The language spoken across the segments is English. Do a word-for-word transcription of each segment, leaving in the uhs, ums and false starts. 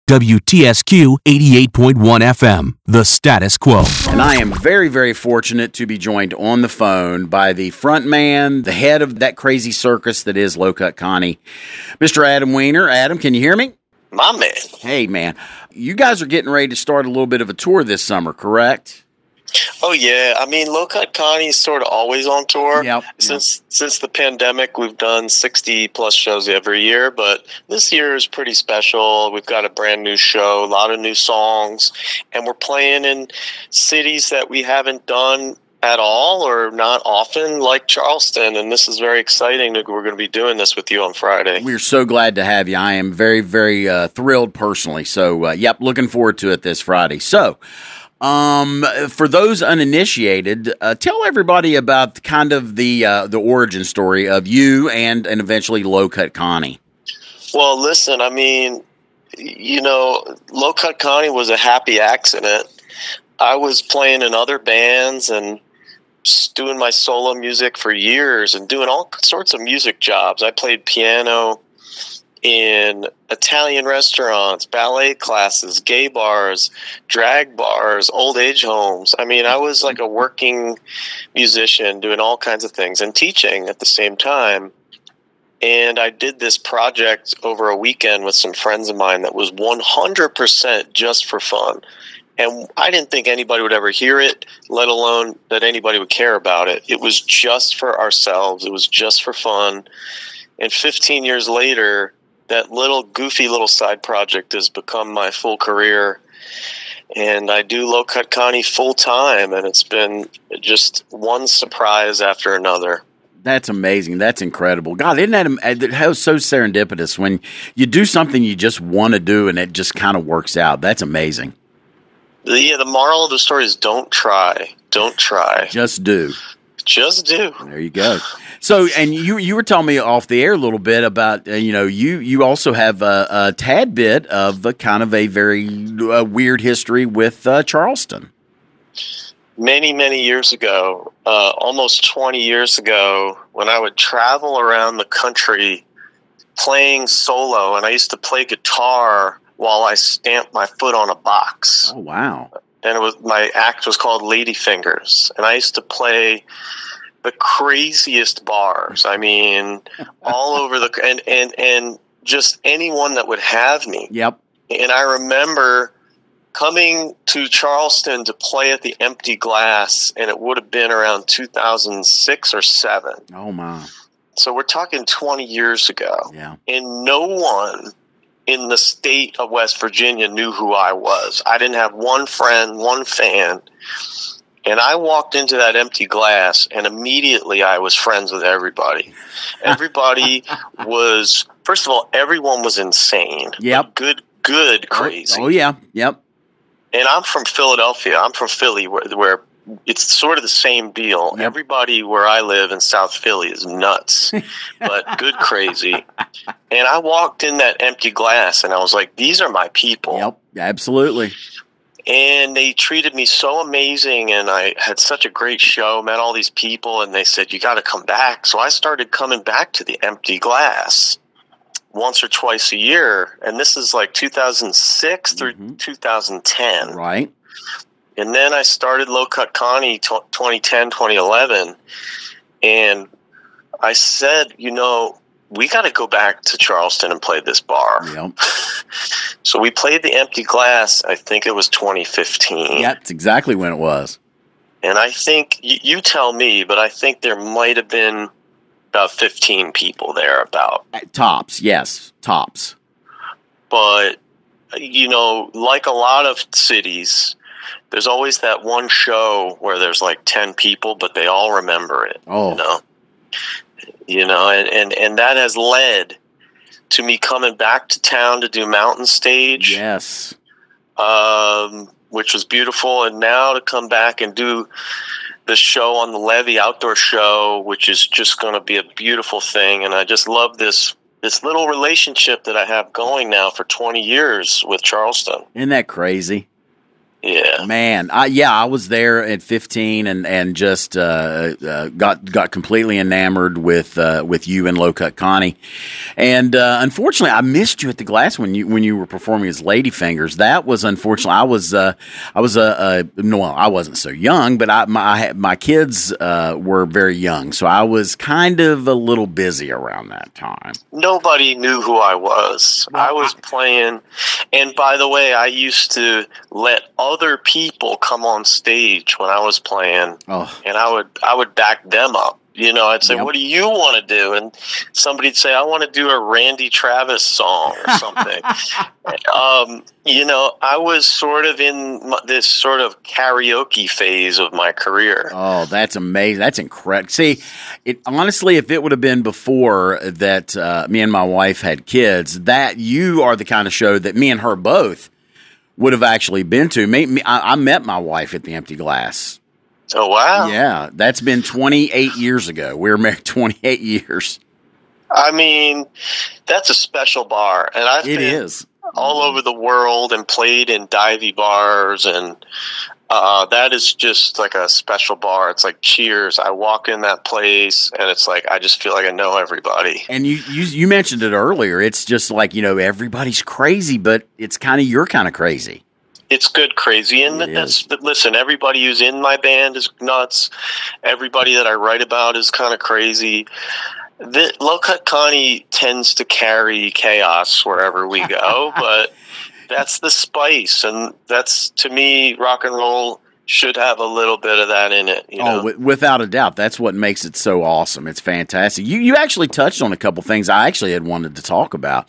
W T S Q eighty-eight point one F M, The Status Quo. And I am very, very fortunate to be joined on the phone by the front man, the head of that crazy circus that is Low Cut Connie, Mister Adam Weiner. Adam, can you hear me? My man. Hey, man. You guys are getting ready to start a little bit of a tour this summer, correct? Oh, yeah. I mean, Low Cut Connie's sort of always on tour. Yep. Since yep. since the pandemic, we've done sixty-plus shows every year, but this year is pretty special. We've got a brand new show, a lot of new songs, and we're playing in cities that we haven't done at all or not often, like Charleston, and this is very exciting that we're going to be doing this with you on Friday. We're so glad to have you. I am very, very uh, thrilled personally. So, uh, yep, looking forward to it this Friday. So, Um, for those uninitiated, uh, tell everybody about kind of the uh, the origin story of you and and eventually Low Cut Connie. Well, listen, I mean, you know, Low Cut Connie was a happy accident. I was playing in other bands and doing my solo music for years and doing all sorts of music jobs. I played piano in Italian restaurants, ballet classes, gay bars, drag bars, old age homes. I mean, I was like a working musician doing all kinds of things and teaching at the same time. And I did this project over a weekend with some friends of mine that was one hundred percent just for fun. And I didn't think anybody would ever hear it, let alone that anybody would care about it. It was just for ourselves. It was just for fun. And fifteen years later, that little goofy little side project has become my full career, and I do Low Cut Connie full time, and it's been just one surprise after another. That's amazing. That's incredible. God, isn't that, that was so serendipitous when you do something you just want to do and it just kind of works out. That's amazing. Yeah, the moral of the story is don't try. Don't try. Just do. Just do. There you go. So, and you you were telling me off the air a little bit about, uh, you know, you, you also have a, a tad bit of a kind of a very uh, weird history with uh, Charleston. Many, many years ago, uh, almost twenty years ago, when I would travel around the country playing solo, and I used to play guitar while I stamped my foot on a box. Oh, wow. And it was my act was called Ladyfingers, and I used to play the craziest bars. I mean, all over the and and and just anyone that would have me. Yep. And I remember coming to Charleston to play at the Empty Glass, and it would have been around two thousand six or seven. Oh my! So we're talking twenty years ago. Yeah. And no one in the state of West Virginia knew who I was. I didn't have one friend, one fan. And I walked into that Empty Glass, and immediately I was friends with everybody. Everybody was, first of all, everyone was insane. Yep. Good, good, crazy. Oh, yeah. Yep. And I'm from Philadelphia. I'm from Philly, where, where it's sort of the same deal. Yep. Everybody where I live in South Philly is nuts, but good crazy. And I walked in that Empty Glass, and I was like, these are my people. Yep, absolutely. And they treated me so amazing, and I had such a great show, met all these people, and they said, you got to come back. So I started coming back to the Empty Glass once or twice a year, and this is like two thousand six through mm-hmm. two thousand ten. Right. And then I started Low Cut Connie twenty ten, twenty eleven, and I said, you know, we got to go back to Charleston and play this bar. Yep. So we played the Empty Glass, I think it was twenty fifteen. Yeah, that's exactly when it was. And I think, you, you tell me, but I think there might have been about fifteen people there about. At tops, yes, tops. But, you know, like a lot of cities, there's always that one show where there's like ten people, but they all remember it. Oh. You know, you know and, and, and that has led to me coming back to town to do Mountain Stage. Yes. Um, which was beautiful. And now to come back and do the show on the Levee Outdoor Show, which is just going to be a beautiful thing. And I just love this this little relationship that I have going now for twenty years with Charleston. Isn't that crazy? Yeah, man. I, yeah, I was there at fifteen, and and just uh, uh, got got completely enamored with uh, with you and Low Cut Connie. And uh, unfortunately, I missed you at the Glass when you when you were performing as Ladyfingers. That was unfortunate. I was uh, I was a uh, uh, no, I wasn't so young, but I my my kids uh, were very young, so I was kind of a little busy around that time. Nobody knew who I was. Well, I was I, playing, and by the way, I used to let other people come on stage when I was playing, oh. and I would I would back them up. You know, I'd say, Yep. "What do you want to do?" And somebody'd say, "I want to do a Randy Travis song or something." um, you know, I was sort of in this sort of karaoke phase of my career. Oh, that's amazing. That's incredible. See, it honestly, if it would have been before that uh, me and my wife had kids, that you are the kind of show that me and her both would have actually been to. Me, me, I, I met my wife at the Empty Glass. Oh, wow. Yeah, that's been twenty-eight years ago. We were married twenty-eight years. I mean, that's a special bar. And I've It been is. all over the world and played in divey bars, and uh, that is just like a special bar. It's like Cheers. I walk in that place, and it's like I just feel like I know everybody. And you, you, you mentioned it earlier. It's just like, you know, everybody's crazy, but it's kind of your kind of crazy. It's good crazy, and It that's, listen, everybody who's in my band is nuts. Everybody that I write about is kind of crazy. The, Low Cut Connie tends to carry chaos wherever we go, but that's the spice, and that's, to me, rock and roll should have a little bit of that in it. You know? Oh, w- without a doubt. That's what makes it so awesome. It's fantastic. You you actually touched on a couple things I actually had wanted to talk about.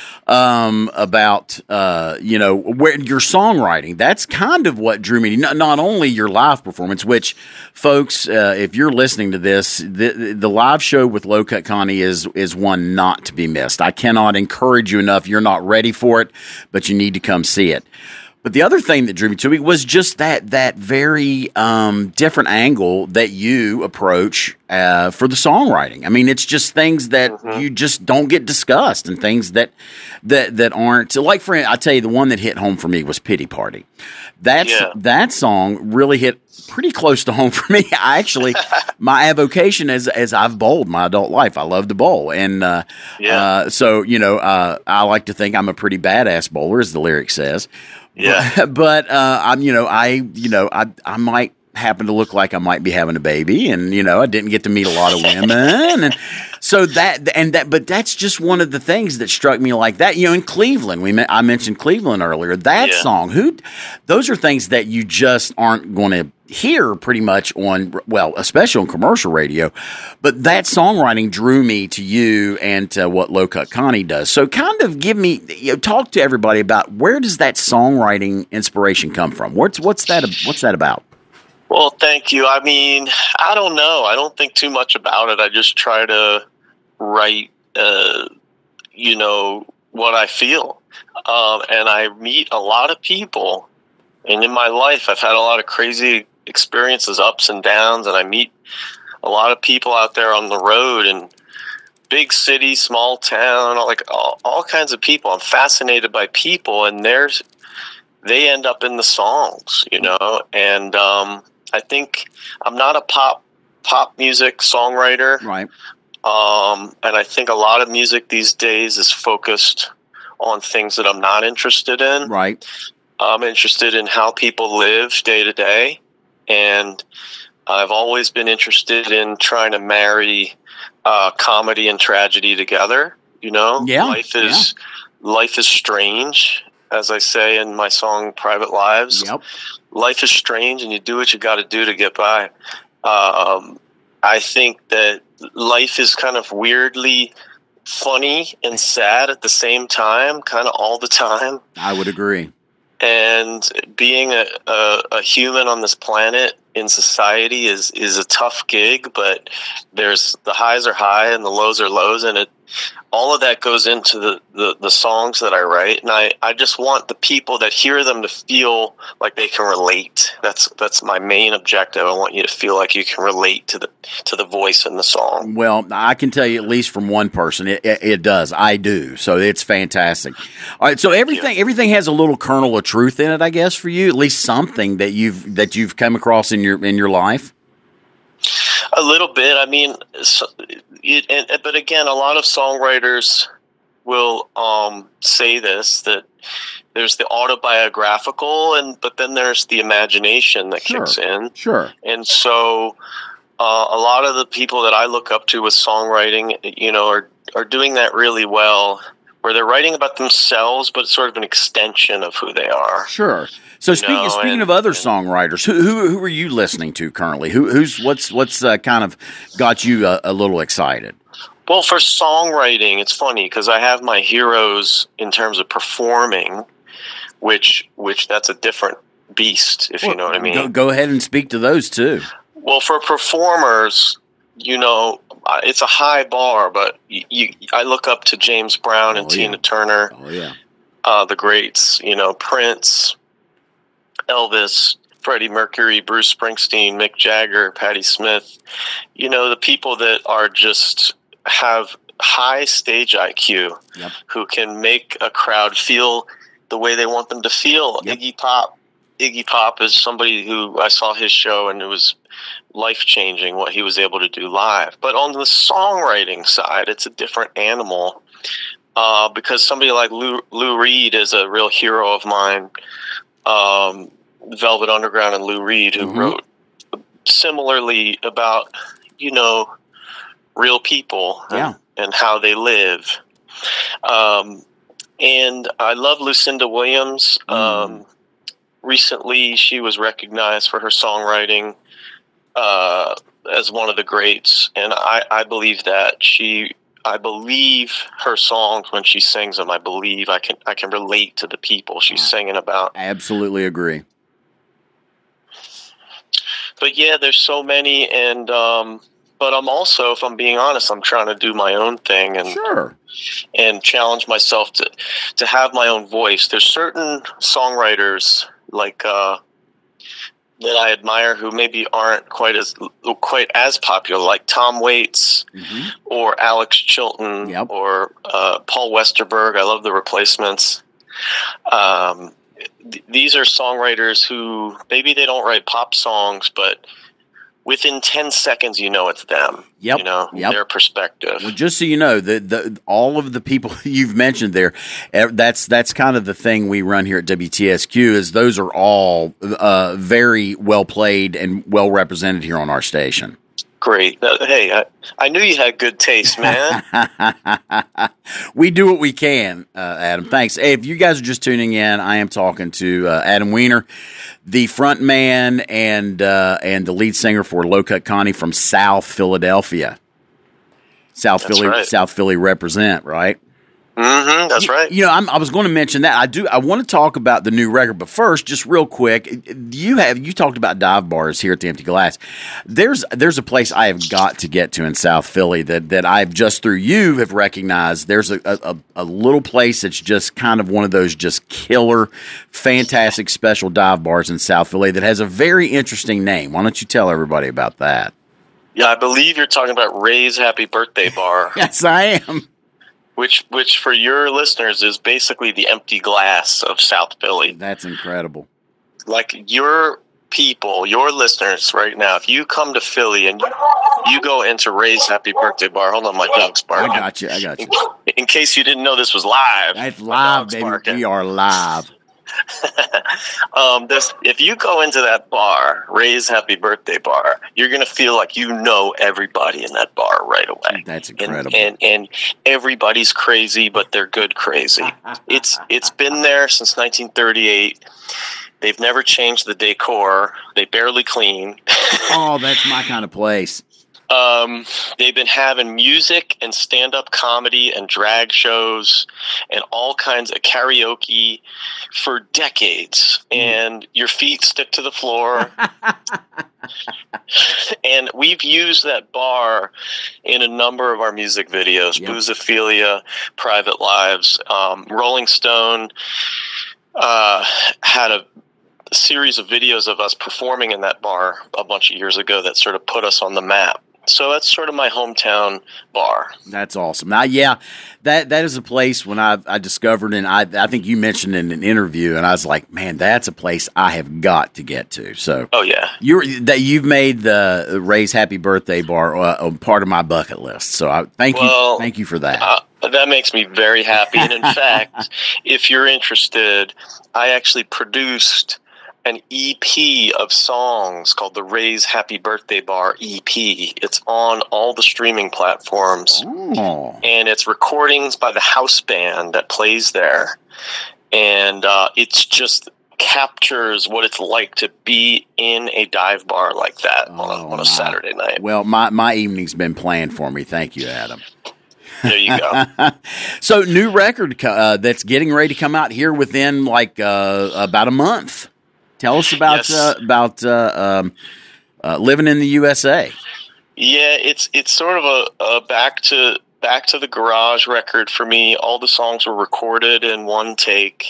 Um, about, uh, you know, where your songwriting, that's kind of what drew me. Not, not only your live performance, which folks, uh, if you're listening to this, the, the live show with Low Cut Connie is, is one not to be missed. I cannot encourage you enough. You're not ready for it, but you need to come see it. But the other thing that drew me to it was just that that very um, different angle that you approach uh, for the songwriting. I mean, it's just things that mm-hmm. you just don't get discussed, and things that that that aren't like. For I tell you, the one that hit home for me was "Pity Party." That's yeah. that song really hit pretty close to home for me. I actually, my avocation as as I've bowled my adult life, I love to bowl, and uh, yeah. uh, so you know, uh, I like to think I'm a pretty badass bowler, as the lyric says. Yeah, but, but uh, I'm, you know, I, you know, I, I might happen to look like I might be having a baby, and you know, I didn't get to meet a lot of women, and so that, and that, but that's just one of the things that struck me like that. You know, in Cleveland, we, I mentioned Cleveland earlier. That yeah. song, who, those are things that you just aren't going to hear pretty much on, well, especially on commercial radio. But that songwriting drew me to you and to what Low Cut Connie does. So kind of give me, you know, talk to everybody about where does that songwriting inspiration come from? What's, what's that, what's that about? Well, thank you. I mean, I don't know. I don't think too much about it. I just try to write, uh, you know, what I feel. Um, and I meet a lot of people. And in my life, I've had a lot of crazy experiences, ups and downs, and I meet a lot of people out there on the road, and big city, small town, like all, all kinds of people. I'm fascinated by people, and there's they end up in the songs, you know. And um, I think I'm not a pop pop music songwriter, right? Um, and I think a lot of music these days is focused on things that I'm not interested in, right? I'm interested in how people live day to day, and I've always been interested in trying to marry uh, comedy and tragedy together. You know, yeah, life is yeah. life is strange, as I say in my song "Private Lives." Yep. Life is strange, and you do what you got to do to get by. Um, I think that life is kind of weirdly funny and sad at the same time, kind of all the time. I would agree. And being a, a, a human on this planet in society is is a tough gig, but there's the highs are high and the lows are lows, and it all of that goes into the, the, the songs that I write, and I, I just want the people that hear them to feel like they can relate. That's that's my main objective. I want you to feel like you can relate to the to the voice in the song. Well, I can tell you at least from one person, it, it, it does. I do. So it's fantastic. All right, so everything yeah. everything has a little kernel of truth in it, I guess, for you. At least something that you've that you've come across in your in your life. A little bit. I mean, so, it, and, but again, a lot of songwriters will um, say this, that there's the autobiographical, and but then there's the imagination that sure. kicks in. Sure. And so uh, a lot of the people that I look up to with songwriting, you know, are, are doing that really well, where they're writing about themselves, but it's sort of an extension of who they are. Sure. So speaking know, speaking and, of other and, songwriters, who who who are you listening to currently? Who who's what's what's uh, kind of got you a, a little excited? Well, for songwriting, it's funny because I have my heroes in terms of performing, which which that's a different beast, if well, you know what I mean. Go, go ahead and speak to those too. Well, for performers, you know, it's a high bar, but you, you, I look up to James Brown and oh, Tina yeah. Turner, oh, yeah. uh, the greats, you know, Prince, Elvis, Freddie Mercury, Bruce Springsteen, Mick Jagger, Patti Smith, you know, the people that are just have high stage I Q, yep. who can make a crowd feel the way they want them to feel. Yep. Iggy Pop, Iggy Pop is somebody who I saw his show and it was life-changing what he was able to do live. But on the songwriting side, it's a different animal uh, because somebody like Lou, Lou Reed is a real hero of mine. Um, Velvet Underground and Lou Reed, who mm-hmm. wrote similarly about, you know, real people yeah. and, and how they live. Um, and I love Lucinda Williams. Mm. Um, recently, she was recognized for her songwriting uh, as one of the greats. And I, I believe that she, I believe her songs when she sings them, I believe I can, I can relate to the people she's singing about. I absolutely agree. But yeah, there's so many, and um, but I'm also, if I'm being honest, I'm trying to do my own thing and sure. and challenge myself to to have my own voice. There's certain songwriters like uh, that I admire who maybe aren't quite as quite as popular, like Tom Waits mm-hmm. or Alex Chilton yep. or uh, Paul Westerberg. I love the Replacements. Um, These are songwriters who maybe they don't write pop songs, but within ten seconds, you know it's them. Yep. You know, yep. their perspective. Well, just so you know, the, the all of the people you've mentioned there, that's that's kind of the thing we run here at W T S Q is those are all uh, very well played and well represented here on our station. Great. Uh, hey, I, I knew you had good taste, man. We do what we can, uh, Adam. Thanks. Hey, if you guys are just tuning in, I am talking to uh, Adam Weiner, the front man and uh, and the lead singer for Low Cut Connie from South Philadelphia. South That's Philly, right. South Philly represent, right? Mm-hmm, that's you, right. You know, I'm, I was going to mention that. I do. I want to talk about the new record, but first, just real quick, you have you talked about dive bars here at the Empty Glass. There's there's a place I have got to get to in South Philly that that I've just through you have recognized. There's a, a a little place that's just kind of one of those just killer, fantastic special dive bars in South Philly that has a very interesting name. Why don't you tell everybody about that? Yeah, I believe you're talking about Ray's Happy Birthday Bar. Yes, I am. Which, which for your listeners is basically the Empty Glass of South Philly. That's incredible. Like your people, your listeners right now, if you come to Philly and you, you go into Ray's Happy Birthday Bar, hold on, my dog's barking. I got you, I got you. In, in case you didn't know this was live. That's live, baby. Barking. We are live. um, this, if you go into that bar, Ray's Happy Birthday Bar, you're going to feel like you know everybody in that bar right away. That's incredible. And, and, and everybody's crazy, but they're good crazy. It's It's been there since nineteen thirty-eight. They've never changed the decor. They barely clean. Oh, that's my kind of place. Um, they've been having music and stand-up comedy and drag shows and all kinds of karaoke for decades. And your feet stick to the floor. And we've used that bar in a number of our music videos, yep. Boozophilia, Private Lives. Um, Rolling Stone uh, had a series of videos of us performing in that bar a bunch of years ago that sort of put us on the map. So that's sort of my hometown bar. That's awesome. Now, yeah, that that is a place when I I discovered, and I I think you mentioned in an interview, and I was like, man, that's a place I have got to get to. So, oh yeah, you're that you've made the Ray's Happy Birthday Bar uh, part of my bucket list. So, I thank well, you, thank you for that. Uh, that makes me very happy. And in fact, if you're interested, I actually produced an E P of songs called the Ray's Happy Birthday Bar E P. It's on all the streaming platforms. Oh. And it's recordings by the house band that plays there. And uh, it's just captures what it's like to be in a dive bar like that oh, on, a, on a Saturday night. Well, my, my evening's been planned for me. Thank you, Adam. There you go. So, new record uh, that's getting ready to come out here within like uh, about a month. Tell us about yes. uh, about uh, um, uh, living in the U S A. Yeah, it's it's sort of a, a back to back to the garage record for me. All the songs were recorded in one take,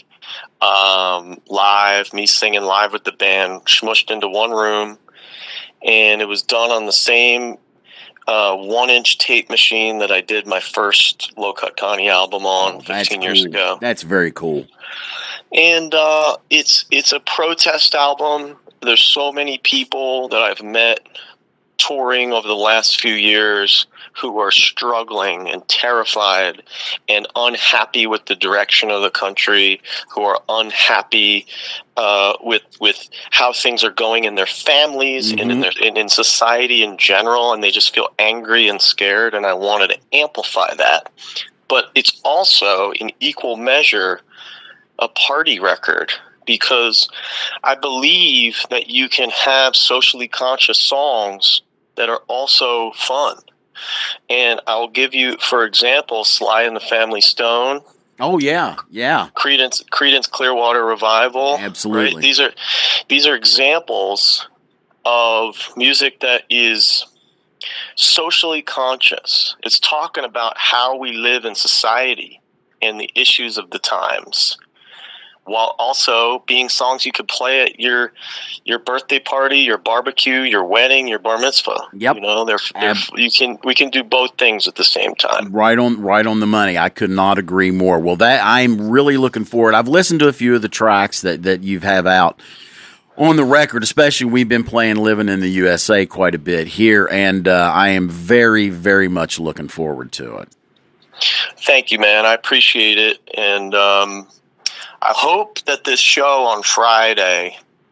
um, live. Me singing live with the band, smushed into one room, and it was done on the same uh, one-inch tape machine that I did my first Low Cut Connie album on oh, fifteen cool. years ago. That's very cool. And uh, it's it's a protest album. There's so many people that I've met touring over the last few years who are struggling and terrified and unhappy with the direction of the country, who are unhappy uh, with with how things are going in their families mm-hmm. and in, their, in, in society in general, and they just feel angry and scared, and I wanted to amplify that. But it's also, in equal measure, a party record, because I believe that you can have socially conscious songs that are also fun. And I'll give you, for example, Sly and the Family Stone. Oh yeah, yeah. Creedence, Creedence Clearwater Revival. Absolutely. Right? These are these are examples of music that is socially conscious. It's talking about how we live in society and the issues of the times, while also being songs you could play at your your birthday party, your barbecue, your wedding, your bar mitzvah. Yep. You know, they're, they're you can we can do both things at the same time. Right on right on the money. I could not agree more. Well, that I'm really looking forward. I've listened to a few of the tracks that, that you have out on the record, especially we've been playing Living in the U S A quite a bit here, and uh, I am very, very much looking forward to it. Thank you, man. I appreciate it. And um I hope that this show on Friday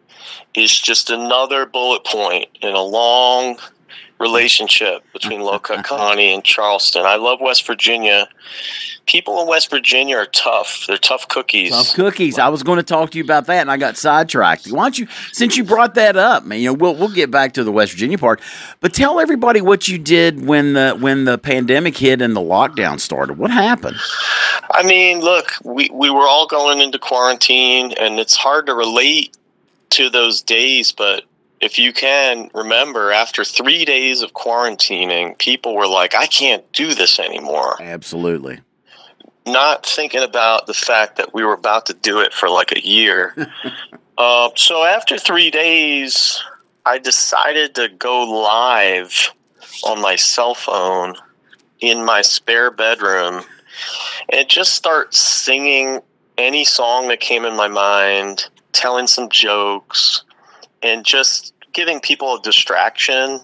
is just another bullet point in a long relationship between Low Cut Connie and Charleston. I love West Virginia. People in West Virginia are tough. They're tough cookies. Tough cookies. I was going to talk to you about that, and I got sidetracked. Why don't you, since you brought that up, man, you know, we'll we'll get back to the West Virginia part, but tell everybody what you did when the when the pandemic hit and the lockdown started. What happened? I mean, look, we, we were all going into quarantine, and it's hard to relate to those days, but if you can remember, after three days of quarantining, people were like, I can't do this anymore. Absolutely. Not thinking about the fact that we were about to do it for like a year. uh, so after three days, I decided to go live on my cell phone in my spare bedroom and just start singing any song that came in my mind, telling some jokes, and just giving people a distraction.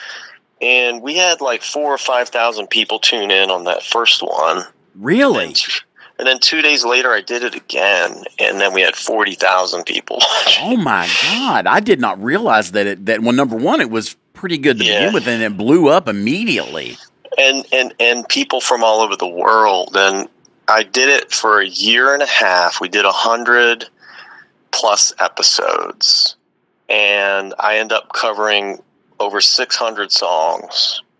And we had like four or five thousand people tune in on that first one. Really? And, and then two days later, I did it again, and then we had forty thousand people. Oh my God! I did not realize that it that well, number one, it was pretty good to yeah. begin with, and it blew up immediately. And and and people from all over the world. And I did it for a year and a half. We did a hundred plus episodes, and I end up covering over six hundred songs.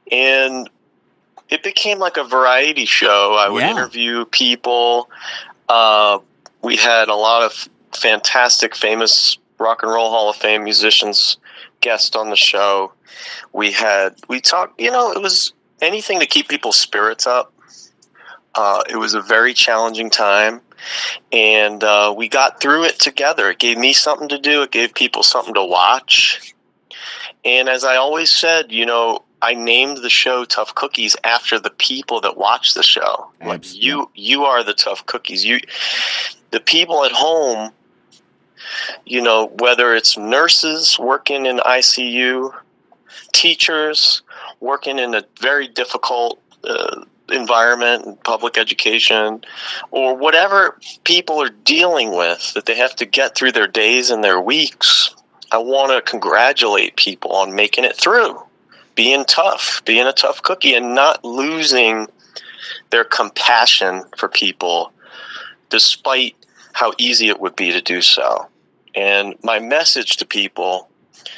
and it became like a variety show. I would Yeah. interview people. Uh, we had a lot of fantastic, famous Rock and Roll Hall of Fame musicians guest on the show. We had, we talked, you know, it was anything to keep people's spirits up. Uh, it was a very challenging time, and uh, we got through it together. It gave me something to do. It gave people something to watch. And as I always said, you know, I named the show Tough Cookies after the people that watch the show. Like, you, you are the tough cookies. You, the people at home, you know, whether it's nurses working in I C U, teachers working in a very difficult uh, environment in public education, or whatever people are dealing with that they have to get through their days and their weeks, I want to congratulate people on making it through, being tough, being a tough cookie, and not losing their compassion for people despite how easy it would be to do so. And my message to people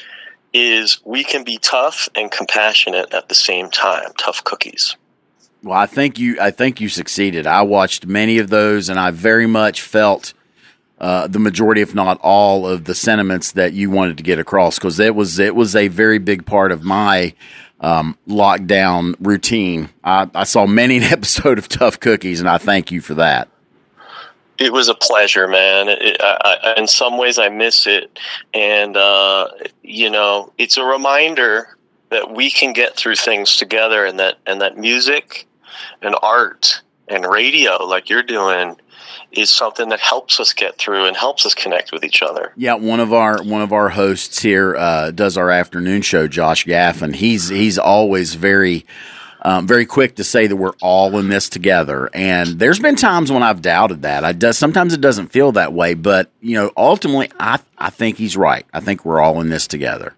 is we can be tough and compassionate at the same time. Tough cookies. Well, I think you. I think you succeeded. I watched many of those, and I very much felt uh, the majority, if not all, of the sentiments that you wanted to get across. Because it was it was a very big part of my um, lockdown routine. I, I saw many an episode of Tough Cookies, and I thank you for that. It was a pleasure, man. It, I, I, in some ways, I miss it, and uh, you know, it's a reminder that we can get through things together, and that and that music and art and radio, like you're doing, is something that helps us get through and helps us connect with each other. Yeah, one of our one of our hosts here uh, does our afternoon show, Josh Gaffin. He's he's always very. Um, very quick to say that we're all in this together, and there's been times when I've doubted that. I does sometimes it doesn't feel that way, but you know, ultimately, I I think he's right. I think we're all in this together.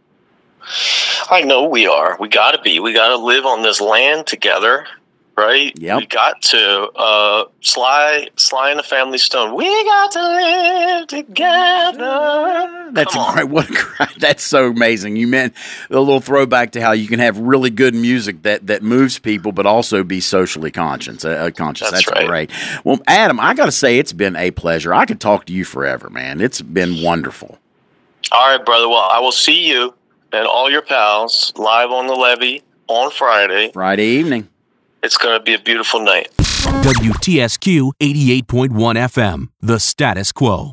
I know we are. We got to be. We got to live on this land together, right? Yep. We got to. Uh, Sly, Sly and the Family Stone. We got to live together. That's Come a on. great. What a great, that's so amazing. You meant a little throwback to how you can have really good music that, that moves people, but also be socially conscious. Uh, conscious. That's That's right. great. Well, Adam, I got to say it's been a pleasure. I could talk to you forever, man. It's been wonderful. All right, brother. Well, I will see you and all your pals live on the levee on Friday. Friday evening. It's going to be a beautiful night. W T S Q eighty-eight point one F M, The Status Quo.